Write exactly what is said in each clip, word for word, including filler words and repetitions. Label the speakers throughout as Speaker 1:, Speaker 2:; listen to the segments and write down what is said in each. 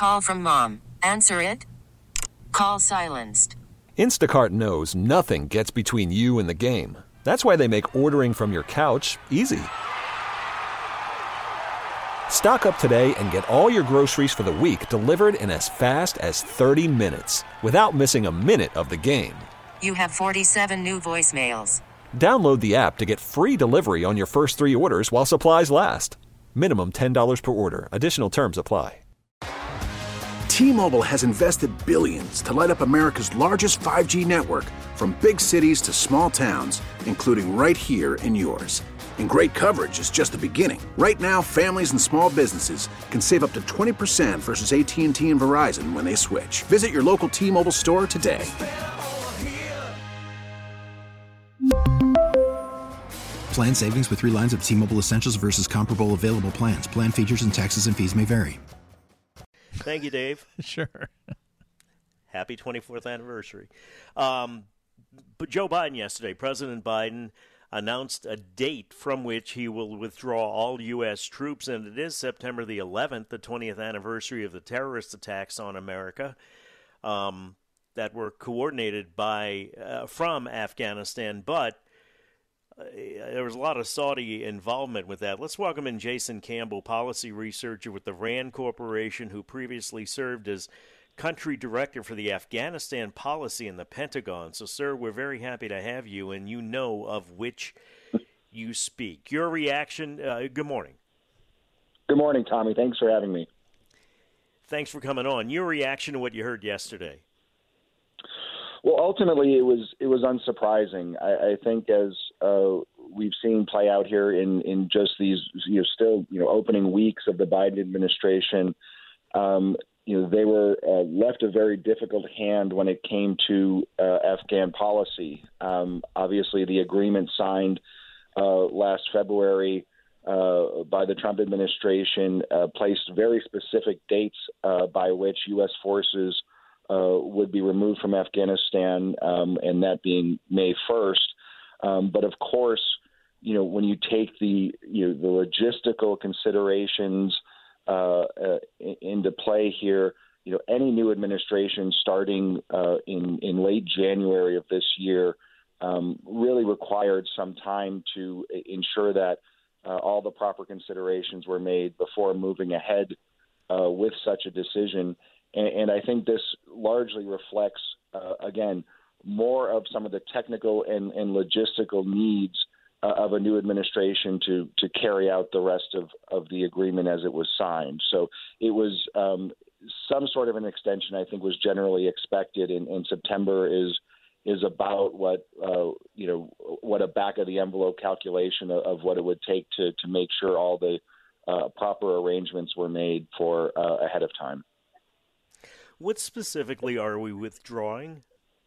Speaker 1: Call from mom. Answer it. Call silenced.
Speaker 2: Instacart knows nothing gets between you and the game. That's why they make ordering from your couch easy. Stock up today and get all your groceries for the week delivered in as fast as thirty minutes without missing a minute of the game.
Speaker 1: You have forty-seven new voicemails.
Speaker 2: Download the app to get free delivery on your first three orders while supplies last. Minimum ten dollars per order. Additional terms apply.
Speaker 3: T-Mobile has invested billions to light up America's largest five G network, from big cities to small towns, including right here in yours. And great coverage is just the beginning. Right now, families and small businesses can save up to twenty percent versus A T and T and Verizon when they switch. Visit your local T-Mobile store today.
Speaker 4: Plan savings with three lines of T-Mobile Essentials versus comparable available plans. Plan features and taxes and fees may vary.
Speaker 5: Thank you, Dave.
Speaker 6: Sure.
Speaker 5: Happy twenty-fourth anniversary. Um, but Joe Biden yesterday, President Biden announced a date from which he will withdraw all U S troops, and it is September the eleventh, the twentieth anniversary of the terrorist attacks on America um, that were coordinated by uh, from Afghanistan, but uh, there was a lot of Saudi involvement with that. Let's welcome in Jason Campbell, policy researcher with the RAND Corporation, who previously served as country director for the Afghanistan policy in the Pentagon. So, sir, we're very happy to have you, and you know of which you speak. Your reaction, uh, good morning.
Speaker 7: Good morning, Tommy. Thanks for having me.
Speaker 5: Thanks for coming on. Your reaction to what you heard yesterday.
Speaker 7: Well, ultimately, it was it was unsurprising. I, I think as uh, we've seen play out here in, in just these you know, still you know opening weeks of the Biden administration, um, you know they were uh, left a very difficult hand when it came to uh, Afghan policy. Um, obviously, the agreement signed uh, last February uh, by the Trump administration uh, placed very specific dates uh, by which U S forces Uh, would be removed from Afghanistan, um, and that being May first. Um, but of course, you know, when you take the you know the logistical considerations uh, uh, into play here, you know, any new administration starting uh, in in late January of this year um, really required some time to ensure that uh, all the proper considerations were made before moving ahead uh, with such a decision. And, and I think this largely reflects, uh, again, more of some of the technical and, and logistical needs uh, of a new administration to to carry out the rest of, of the agreement as it was signed. So it was um, some sort of an extension, I think, was generally expected, and, and September is is about what uh, you know what a back of the envelope calculation of, of what it would take to to make sure all the uh, proper arrangements were made for uh, ahead of time.
Speaker 5: What specifically are we withdrawing?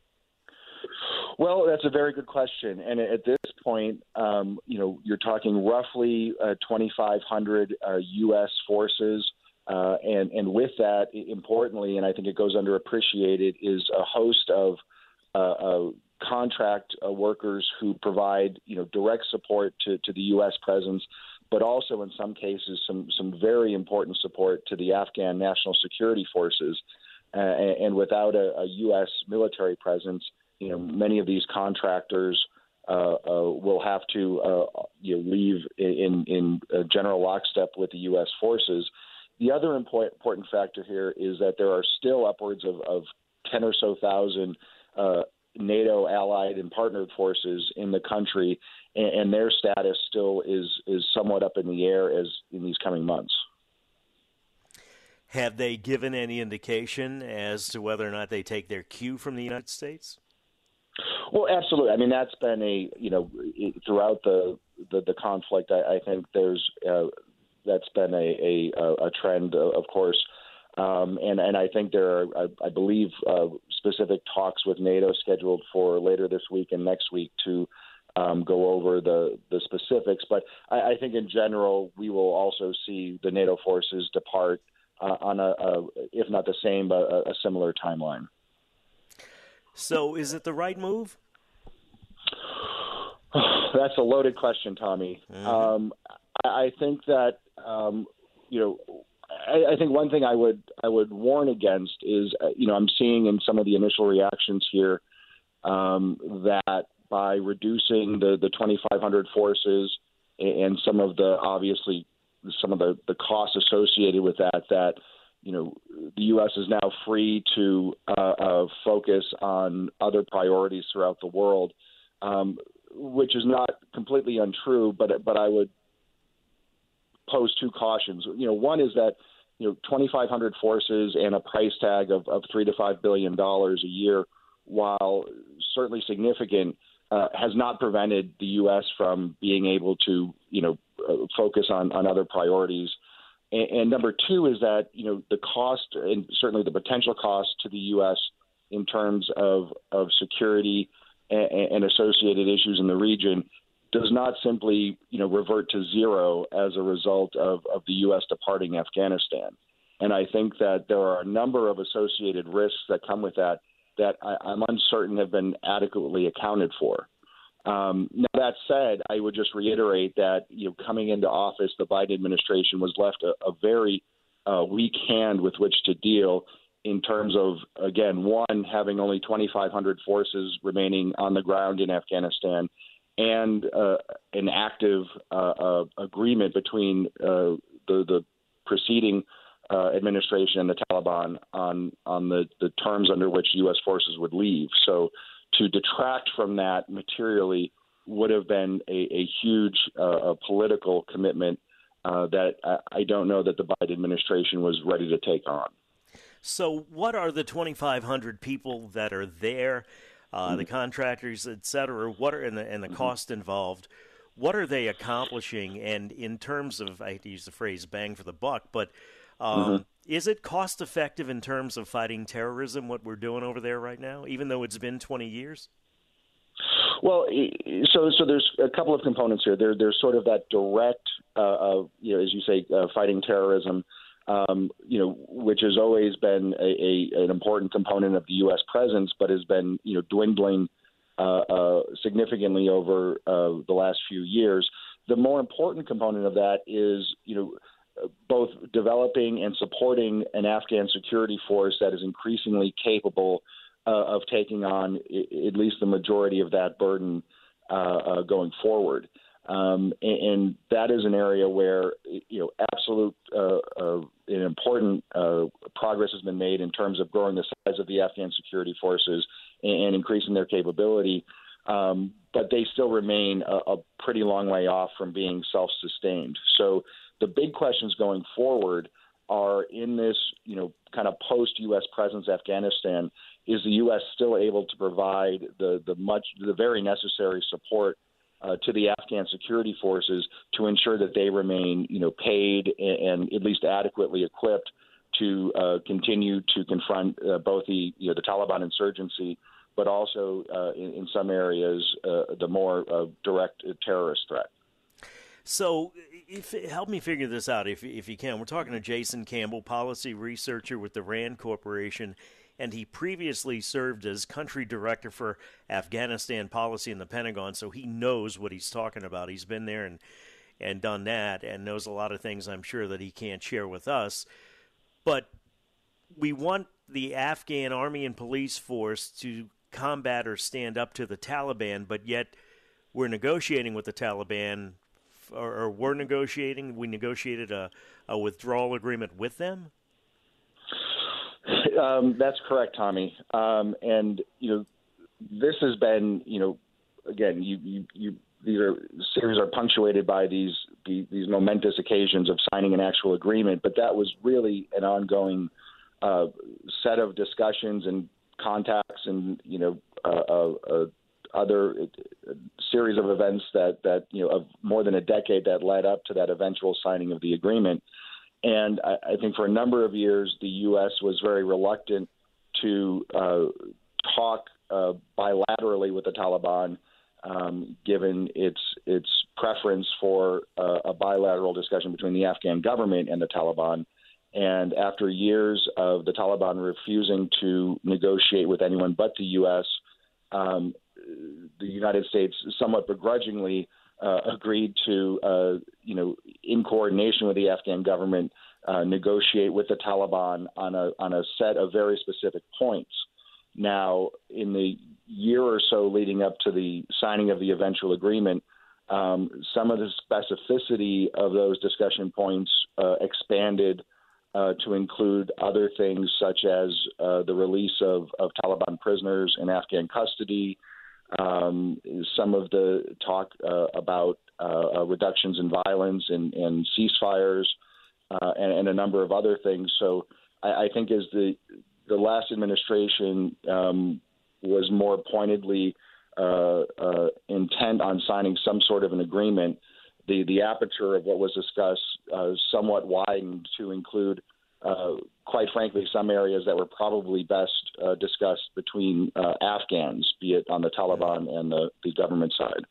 Speaker 7: Well, that's a very good question. And at this point, um, you know, you're talking roughly uh, twenty-five hundred uh, U S forces. Uh, and, and with that, importantly, and I think it goes underappreciated, is a host of uh, uh, contract uh, workers who provide, you know, direct support to, to the U S presence, but also in some cases some, some very important support to the Afghan National Security Forces. Uh, and, and without a, a U S military presence, you know, many of these contractors uh, uh, will have to uh, you know, leave in, in uh, general lockstep with the U S forces. The other important, important factor here is that there are still upwards of, of ten or so thousand uh, NATO allied and partnered forces in the country, and, and their status still is is somewhat up in the air as in these coming months.
Speaker 5: Have they given any indication as to whether or not they take their cue from the United States?
Speaker 7: Well, absolutely. I mean, that's been a, you know, throughout the the, the conflict, I, I think there's uh, that's been a, a, a trend, of course. Um, and, and I think there are, I, I believe, uh, specific talks with NATO scheduled for later this week and next week to um, go over the, the specifics. But I, I think in general, we will also see the NATO forces depart Uh, on a, a, if not the same, but a, a similar timeline.
Speaker 5: So is it the right move?
Speaker 7: That's a loaded question, Tommy. Mm-hmm. Um, I, I think that, um, you know, I, I think one thing I would I would warn against is, uh, you know, I'm seeing in some of the initial reactions here um, that by reducing the, the twenty-five hundred forces and some of the obviously some of the, the costs associated with that, that, you know, the U S is now free to uh, uh, focus on other priorities throughout the world, um, which is not completely untrue, but but I would pose two cautions. You know, one is that, you know, twenty-five hundred forces and a price tag of, of three to five billion dollars a year, while certainly significant, uh, has not prevented the U S from being able to, you know, uh, focus on, on other priorities. And, and number two is that, you know, the cost and certainly the potential cost to the U S in terms of, of security and, and associated issues in the region does not simply, you know, revert to zero as a result of, of the U S departing Afghanistan. And I think that there are a number of associated risks that come with that that I, I'm uncertain have been adequately accounted for. Um, now, that said, I would just reiterate that, you know, coming into office, the Biden administration was left a, a very uh, weak hand with which to deal in terms of, again, one, having only twenty-five hundred forces remaining on the ground in Afghanistan, and uh, an active uh, uh, agreement between uh, the, the preceding uh, administration and the Taliban on on the, the terms under which U S forces would leave. So to detract from that materially would have been a, a huge uh, political commitment uh, that I, I don't know that the Biden administration was ready to take on.
Speaker 5: So what are the twenty-five hundred people that are there? Uh, the contractors, et cetera, what are and the, and the cost involved, what are they accomplishing? And in terms of, I hate to use the phrase bang for the buck, but um, mm-hmm. is it cost effective in terms of fighting terrorism, what we're doing over there right now, even though it's been twenty years?
Speaker 7: Well, so so there's a couple of components here. There, there's sort of that direct, uh, uh, you know, as you say, uh, fighting terrorism, Um, you know, which has always been a, a, an important component of the U S presence, but has been, you know, dwindling uh, uh, significantly over uh, the last few years. The more important component of that is, you know, both developing and supporting an Afghan security force that is increasingly capable uh, of taking on I- at least the majority of that burden uh, uh, going forward. Um, and, and that is an area where, you know, absolute uh, uh, and important uh, progress has been made in terms of growing the size of the Afghan security forces and, and increasing their capability. Um, but they still remain a, a pretty long way off from being self-sustained. So the big questions going forward are in this, you know, kind of post-U S presence Afghanistan, is the U S still able to provide the, the much, the very necessary support Uh, to the Afghan security forces to ensure that they remain, you know, paid and, and at least adequately equipped to uh, continue to confront uh, both the, you know, the Taliban insurgency, but also uh, in, in some areas uh, the more uh, direct terrorist threat.
Speaker 5: So, if, help me figure this out, if if you can. We're talking to Jason Campbell, policy researcher with the RAND Corporation, and he previously served as country director for Afghanistan policy in the Pentagon, so he knows what he's talking about. He's been there and, and done that and knows a lot of things I'm sure that he can't share with us. But we want the Afghan army and police force to combat or stand up to the Taliban, but yet we're negotiating with the Taliban, or, or we're negotiating, we negotiated a, a withdrawal agreement with them?
Speaker 7: Um, that's correct, Tommy. Um, and, you know, this has been, you know, again, you, you, you these are series are punctuated by these, these these momentous occasions of signing an actual agreement. But that was really an ongoing uh, set of discussions and contacts and, you know, uh, uh, uh, other uh, series of events that, that, you know, of more than a decade that led up to that eventual signing of the agreement. And I, I think for a number of years, the U S was very reluctant to uh, talk uh, bilaterally with the Taliban, um, given its its preference for uh, a bilateral discussion between the Afghan government and the Taliban. And after years of the Taliban refusing to negotiate with anyone but the U S, um, the United States somewhat begrudgingly Uh, agreed to, uh, you know, in coordination with the Afghan government, uh, negotiate with the Taliban on a on a set of very specific points. Now, in the year or so leading up to the signing of the eventual agreement, um, some of the specificity of those discussion points uh, expanded uh, to include other things such as uh, the release of, of Taliban prisoners in Afghan custody, um, some of the talk uh, about uh, reductions in violence and, and ceasefires, uh, and, and a number of other things. So I, I think as the the last administration um, was more pointedly uh, uh, intent on signing some sort of an agreement, the, the aperture of what was discussed uh, somewhat widened to include, uh, quite frankly, some areas that were probably best uh, discussed between uh, Afghans, be it on the Taliban and the, the government side.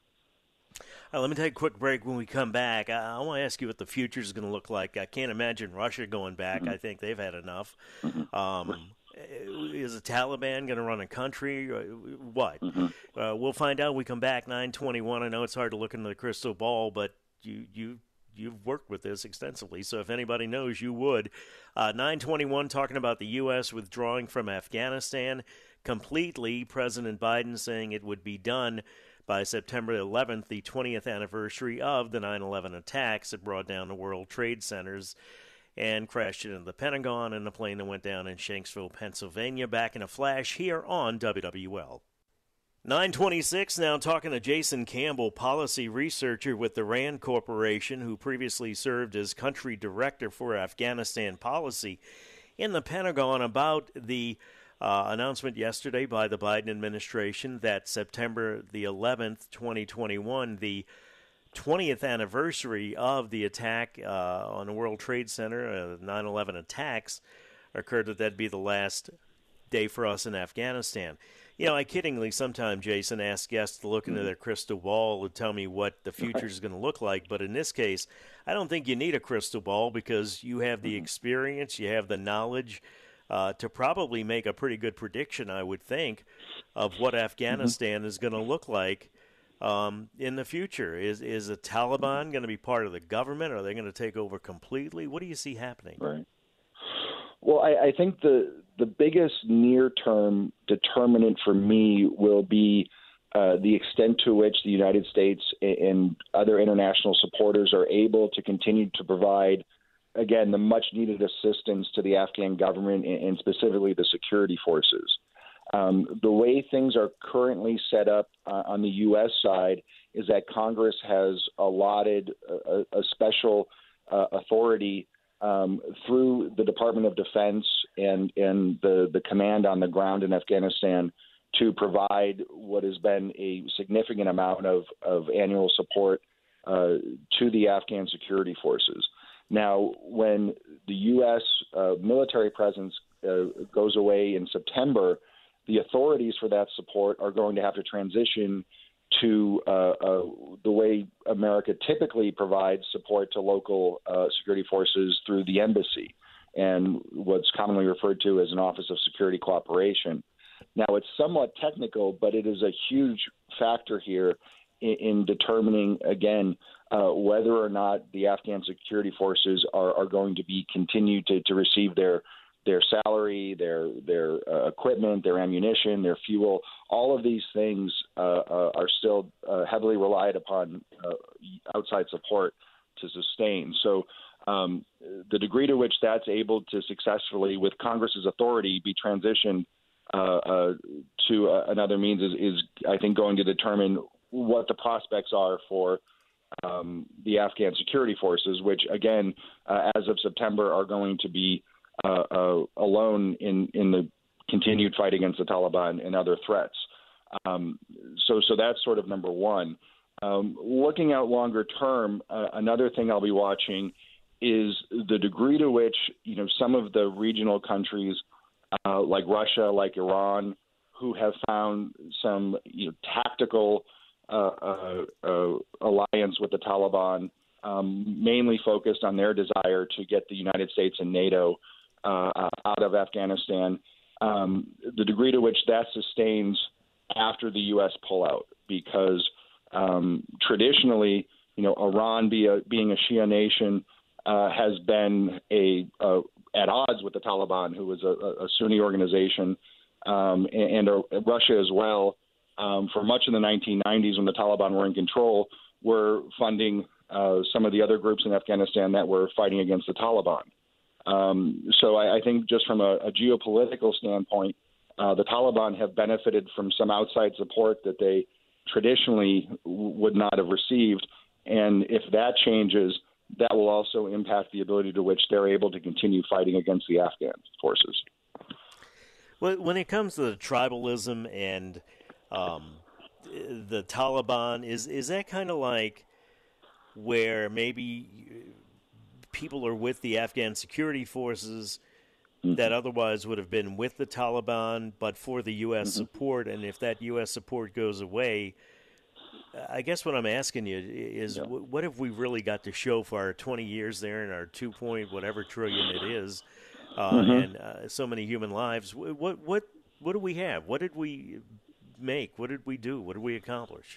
Speaker 5: Uh, let me take a quick break. When we come back, I, I want to ask you what the future is going to look like. I can't imagine Russia going back. Mm-hmm. I think they've had enough. Mm-hmm. Um, is the Taliban going to run a country? What? Mm-hmm. Uh, we'll find out when we come back. nine twenty-one. I know it's hard to look into the crystal ball, but you you you've worked with this extensively. So if anybody knows, you would. Uh, nine twenty-one, talking about the U S withdrawing from Afghanistan completely. President Biden saying it would be done by September eleventh, the twentieth anniversary of the nine eleven attacks that brought down the World Trade Centers and crashed into the Pentagon and the plane that went down in Shanksville, Pennsylvania. Back in a flash here on W W L. nine twenty-six, now talking to Jason Campbell, policy researcher with the RAND Corporation, who previously served as country director for Afghanistan policy in the Pentagon, about the uh, announcement yesterday by the Biden administration that September the eleventh, twenty twenty-one, the twentieth anniversary of the attack uh, on the World Trade Center, uh, nine eleven attacks, occurred, that that'd be the last day for us in Afghanistan. You know, I kiddingly sometimes, Jason, ask guests to look into their crystal ball and tell me what the future is going to look like. But in this case, I don't think you need a crystal ball, because you have the experience, you have the knowledge uh, to probably make a pretty good prediction, I would think, of what Afghanistan mm-hmm. is going to look like Um, in the future. Is is the Taliban going to be part of the government? Are they going to take over completely? What do you see happening?
Speaker 7: Right. Well, I, I think the the biggest near-term determinant for me will be uh, the extent to which the United States and other international supporters are able to continue to provide, again, the much-needed assistance to the Afghan government and specifically the security forces. Um, the way things are currently set up uh, on the U S side is that Congress has allotted a, a special uh, authority um, through the Department of Defense and, and the, the command on the ground in Afghanistan to provide what has been a significant amount of, of annual support uh, to the Afghan security forces. Now, when the U S uh, military presence uh, goes away in September, the authorities for that support are going to have to transition to uh, uh, the way America typically provides support to local uh, security forces through the embassy and what's commonly referred to as an Office of Security Cooperation. Now, it's somewhat technical, but it is a huge factor here in, in determining, again, uh, whether or not the Afghan security forces are, are going to be continued to, to receive their their salary, their their uh, equipment, their ammunition, their fuel. All of these things uh, uh, are still uh, heavily relied upon uh, outside support to sustain. So um, the degree to which that's able to successfully, with Congress's authority, be transitioned uh, uh, to uh, another means is, is, I think, going to determine what the prospects are for um, the Afghan security forces, which, again, uh, as of September, are going to be Uh, uh, alone in, in the continued fight against the Taliban and other threats. Um, so, so that's sort of number one. Um, looking out longer term, uh, another thing I'll be watching is the degree to which, you know, some of the regional countries uh, like Russia, like Iran, who have found some you know, tactical uh, uh, uh, alliance with the Taliban, um, mainly focused on their desire to get the United States and NATO Uh, out of Afghanistan, um, the degree to which that sustains after the U S pullout, because um, traditionally, you know, Iran be a, being a Shia nation uh, has been a uh, at odds with the Taliban, who was a, a Sunni organization, um, and, and uh, Russia as well. Um, for much of the nineteen nineties, when the Taliban were in control, were funding uh, some of the other groups in Afghanistan that were fighting against the Taliban. Um, so I, I think just from a, a geopolitical standpoint, uh, the Taliban have benefited from some outside support that they traditionally w- would not have received. And if that changes, that will also impact the ability to which they're able to continue fighting against the Afghan forces.
Speaker 5: Well, when it comes to tribalism and um, the Taliban, is is that kind of like where maybe people are with the Afghan security forces mm-hmm. that otherwise would have been with the Taliban, but for the U S mm-hmm. support, and if that U S support goes away, I guess what I'm asking you is, yeah. what have we really got to show for our twenty years there and our two point whatever trillion it is, uh, mm-hmm. and uh, so many human lives? What what what do we have? What did we make? What did we do? What did we accomplish?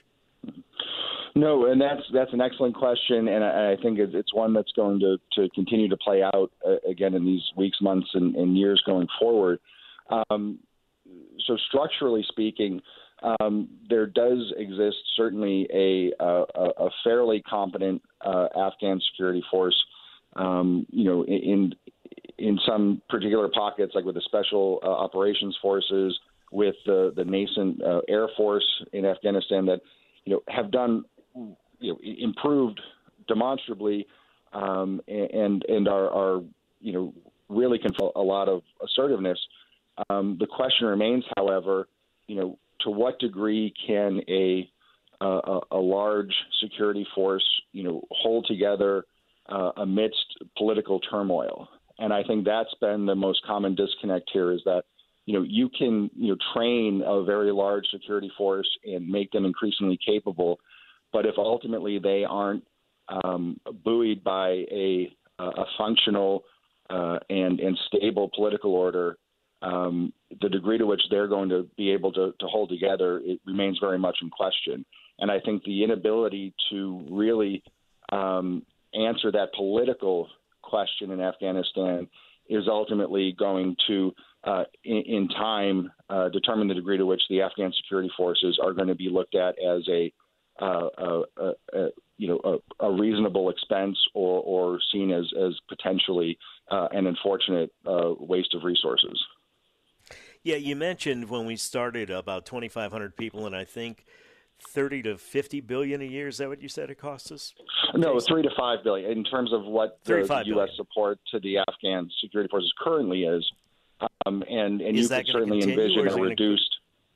Speaker 7: No, and that's that's an excellent question, and I, I think it's one that's going to, to continue to play out uh, again in these weeks, months, and, and years going forward. Um, so structurally speaking, um, there does exist certainly a a, a fairly competent uh, Afghan security force. Um, you know, in in some particular pockets, like with the Special uh, Operations Forces, with the the nascent uh, Air Force in Afghanistan, that you know have done. You know, improved demonstrably, um, and and are, are you know really control a lot of assertiveness. Um, the question remains, however, you know, to what degree can a a, a large security force you know hold together uh, amidst political turmoil? And I think that's been the most common disconnect here, is that you know you can you know train a very large security force and make them increasingly capable. But if ultimately they aren't um, buoyed by a, a functional uh, and, and stable political order, um, the degree to which they're going to be able to, to hold together, it remains very much in question. And I think the inability to really um, answer that political question in Afghanistan is ultimately going to, uh, in, in time, uh, determine the degree to which the Afghan security forces are going to be looked at as a Uh, uh, uh, uh, you know, a, a reasonable expense, or, or seen as, as potentially uh, an unfortunate uh, waste of resources.
Speaker 5: Yeah, you mentioned when we started about twenty-five hundred people, and I think thirty to fifty billion a year. Is that what you said it costs us?
Speaker 7: No, three to five billion in terms of what the, the U S support to the Afghan security forces currently is, um, and and
Speaker 5: is
Speaker 7: you could certainly envision a reduced.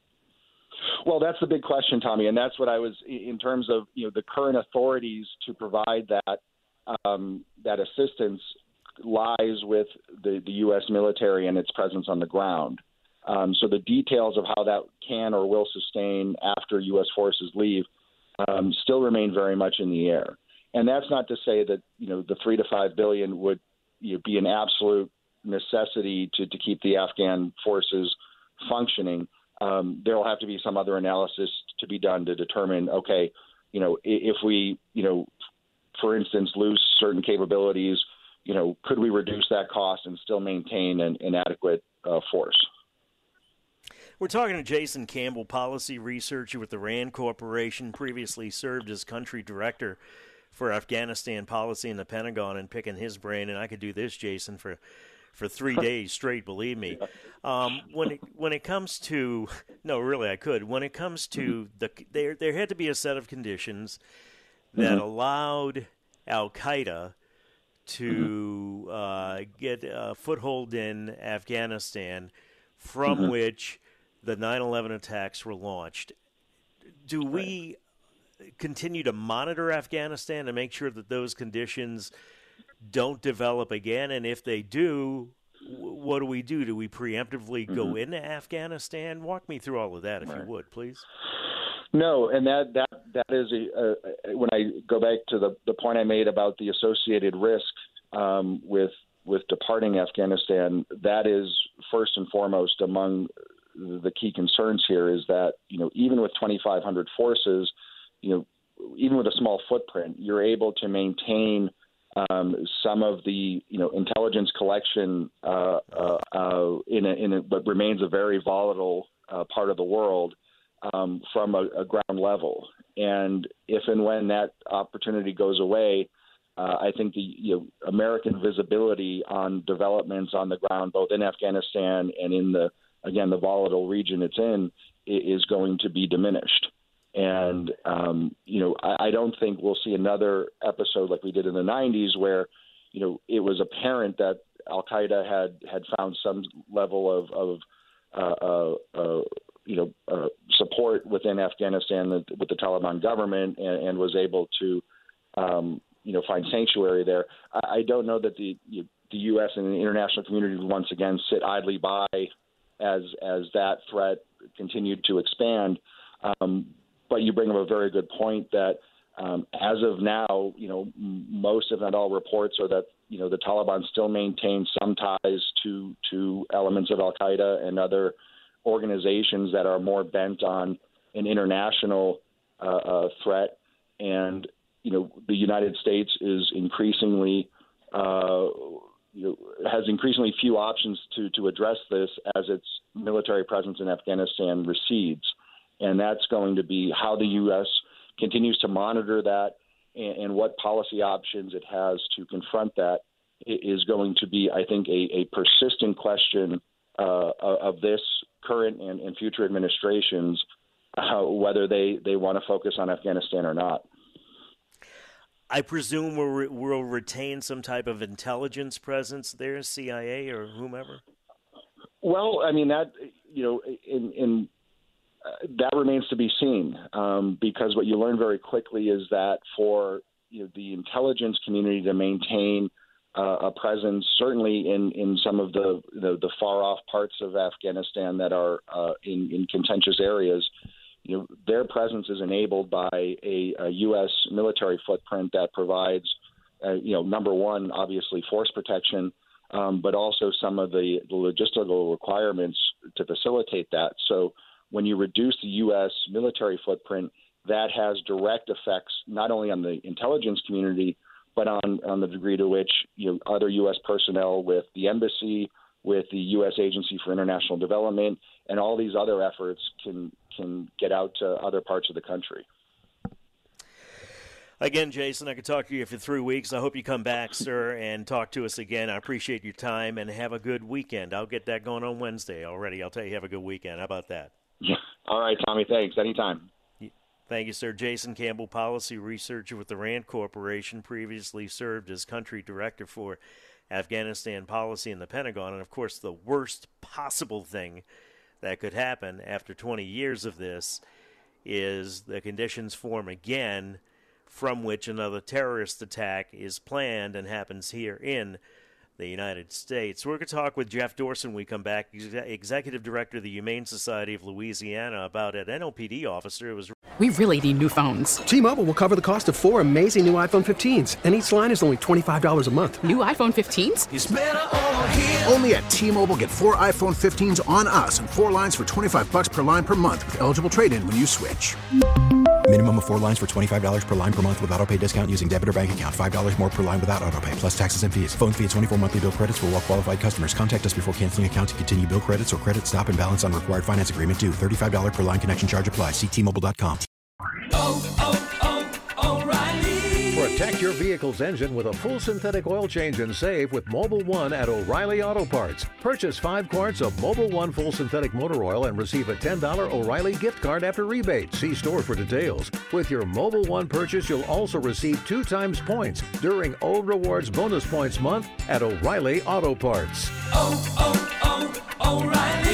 Speaker 7: Well, that's the big question, Tommy, and that's what I was in terms of you know the current authorities to provide that um, that assistance lies with the, the U S military and its presence on the ground. Um, so the details of how that can or will sustain after U S forces leave um, still remain very much in the air. And that's not to say that you know the three to five billion would you know, be an absolute necessity to, to keep the Afghan forces functioning. Um, there will have to be some other analysis to be done to determine, okay, you know, if we, you know, for instance, lose certain capabilities, you know, could we reduce that cost and still maintain an, an adequate uh, force?
Speaker 5: We're talking to Jason Campbell, policy researcher with the RAND Corporation, previously served as country director for Afghanistan policy in the Pentagon, and picking his brain. And I could do this, Jason, for for three days straight, believe me. Um, when it when it comes to no, really, I could. When it comes to the there, there had to be a set of conditions that mm-hmm. allowed Al Qaeda to mm-hmm. uh, get a foothold in Afghanistan, from mm-hmm. which the nine eleven attacks were launched. Do right. we continue to monitor Afghanistan to make sure that those conditions don't develop again? And if they do, what do we do? Do we preemptively mm-hmm. go into Afghanistan? Walk me through all of that, if right. you would, please.
Speaker 7: No, and that that that is a, a, when I go back to the, the point I made about the associated risk um, with with departing Afghanistan. That is first and foremost among the key concerns here. Is that you know even with twenty-five hundred forces, you know even with a small footprint, you're able to maintain Um, some of the you know intelligence collection uh, uh, uh, in a, in a, but remains a very volatile uh, part of the world um, from a, a ground level. And if and when that opportunity goes away, uh, I think the you know, American visibility on developments on the ground, both in Afghanistan and in the again the volatile region it's in, is going to be diminished. And, um, you know, I, I don't think we'll see another episode like we did in the nineties where, you know, it was apparent that al-Qaeda had, had found some level of, of uh, uh, uh, you know, uh, support within Afghanistan with the Taliban government and, and was able to, um, you know, find sanctuary there. I, I don't know that the, you, the U S and the international community would once again sit idly by as as that threat continued to expand. Um, But you bring up a very good point that um, as of now, you know, m- most, if not all, reports are that, you know, the Taliban still maintain some ties to to elements of al-Qaeda and other organizations that are more bent on an international uh, uh, threat. And, you know, the United States is increasingly, uh, you know, has increasingly few options to, to address this as its military presence in Afghanistan recedes. And that's going to be how the U S continues to monitor that and, and what policy options it has to confront that is going to be, I think, a, a persistent question uh, of this current and, and future administrations, uh, whether they, they want to focus on Afghanistan or not.
Speaker 5: I presume we'll, we'll retain some type of intelligence presence there, C I A or whomever?
Speaker 7: Well, I mean, that, you know, in, in Uh, that remains to be seen, um, because what you learn very quickly is that for you know, the intelligence community to maintain uh, a presence, certainly in, in some of the, the, the far-off parts of Afghanistan that are uh, in, in contentious areas, you know, their presence is enabled by a, a U S military footprint that provides, uh, you know, number one, obviously force protection, um, but also some of the, the logistical requirements to facilitate that. So when you reduce the U S military footprint, that has direct effects not only on the intelligence community, but on, on the degree to which you know, other U S personnel with the embassy, with the U S Agency for International Development, and all these other efforts can can get out to other parts of the country.
Speaker 5: Again, Jason, I could talk to you for three weeks. I hope you come back, sir, and talk to us again. I appreciate your time, and have a good weekend. I'll get that going on Wednesday already. I'll tell you, have a good weekend. How about that?
Speaker 7: Yeah. All right, Tommy. Thanks. Anytime.
Speaker 5: Thank you, sir. Jason Campbell, policy researcher with the RAND Corporation, previously served as country director for Afghanistan policy in the Pentagon. And, of course, the worst possible thing that could happen after twenty years of this is the conditions form again from which another terrorist attack is planned and happens here in the United States. We're going to talk with Jeff Dorson when we come back, Executive Director of the Humane Society of Louisiana, about an N O P D officer who was...
Speaker 6: We really need new phones.
Speaker 8: T-Mobile will cover the cost of four amazing new iPhone fifteens, and each line is only twenty-five dollars a month.
Speaker 6: New iPhone fifteens?
Speaker 3: It's better over here. Only at T-Mobile, get four iPhone fifteens on us and four lines for twenty-five dollars per line per month with eligible trade-in when you switch.
Speaker 4: Minimum of four lines for twenty-five dollars per line per month with autopay discount using debit or bank account. five dollars more per line without autopay, plus taxes and fees. Phone fee at twenty-four monthly bill credits for well-qualified customers. Contact us before canceling account to continue bill credits or credit stop and balance on required finance agreement due. thirty-five dollars per line connection charge applies. See T Mobile dot com.
Speaker 9: Oh, oh, oh, O'Reilly.
Speaker 10: Protect your vehicle's engine with a full synthetic oil change and save with Mobil one at O'Reilly Auto Parts. Purchase five quarts of Mobil one full synthetic motor oil and receive a ten dollars O'Reilly gift card after rebate. See store for details. With your Mobil one purchase, you'll also receive two times points during O Rewards Bonus Points Month at O'Reilly Auto Parts.
Speaker 9: Oh, oh, oh, O'Reilly.